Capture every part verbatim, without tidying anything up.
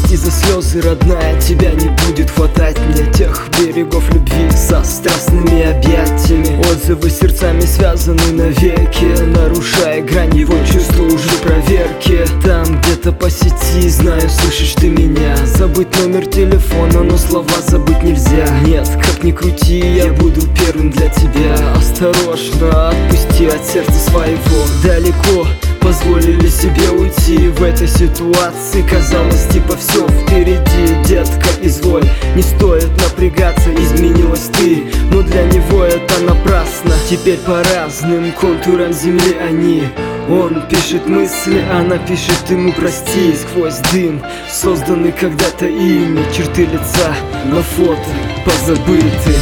Прости за слезы, родная, тебя не будет хватать мне тех берегов любви со страстными объятиями. Отзывы сердцами связаны навеки, нарушая грань его чувства уже проверки. Там где-то по сети, знаю, слышишь ты меня. Забыть номер телефона, но слова забыть нельзя. Нет, как ни крути, я буду первым для тебя. Осторожно, отпусти от сердца своего. Далеко позволили себе уйти в этой ситуации. Казалось, типа все впереди, детка, изволь. Не стоит напрягаться, изменилась ты, но для него это напрасно. Теперь по разным контурам земли они. Он пишет мысли, она пишет ему прости. Сквозь дым, созданный когда-то ими, черты лица на фото позабыты.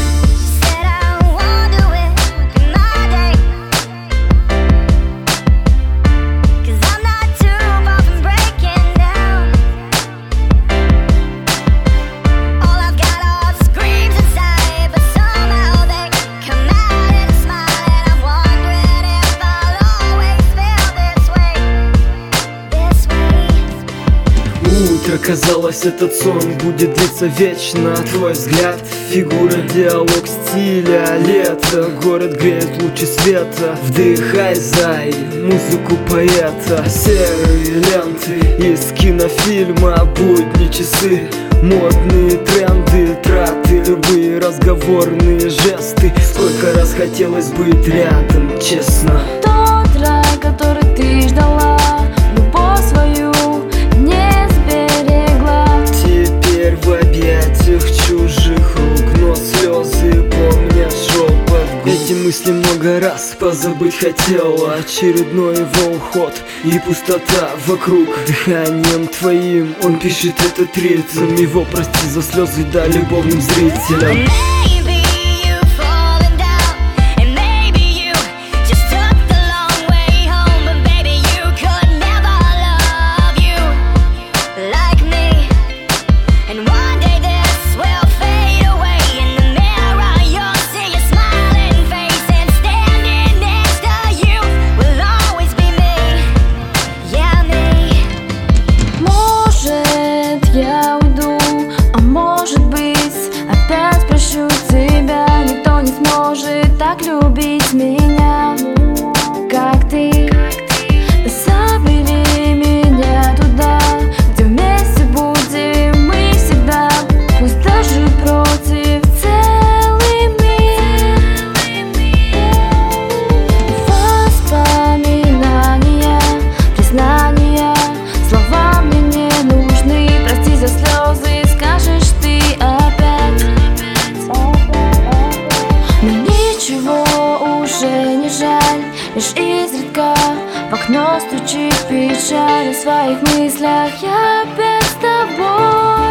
Утро, казалось, этот сон будет длиться вечно. Твой взгляд, фигура, диалог стиля. Лето, город греет лучи света. Вдыхай, зай, музыку поэта. Серые ленты из кинофильма, будни, часы, модные тренды, траты, любые разговорные жесты. Сколько раз хотелось быть рядом, честно. Тот рай, который ты ждала, любовь свою не сберегла. Теперь в объятиях чужих рук, но слезы помнят шепот губ. Эти мысли много раз позабыть хотела. Очередной его уход и пустота вокруг. Дыханием твоим он пишет этот ритм. Его прости за слезы, да, любовным зрителям. Я уйду, а может быть, опять прощу тебя. Никто не сможет так любить меня, как ты. Забери меня туда, где вместе будем мы всегда. Пусть даже против целый мир. Воспоминания, признания, слова мне не нужны. Прости за слезы, скажешь ты опять. Мне ничего уже не жаль, лишь изредка в окно стучит печаль. В своих мыслях я опять с тобой.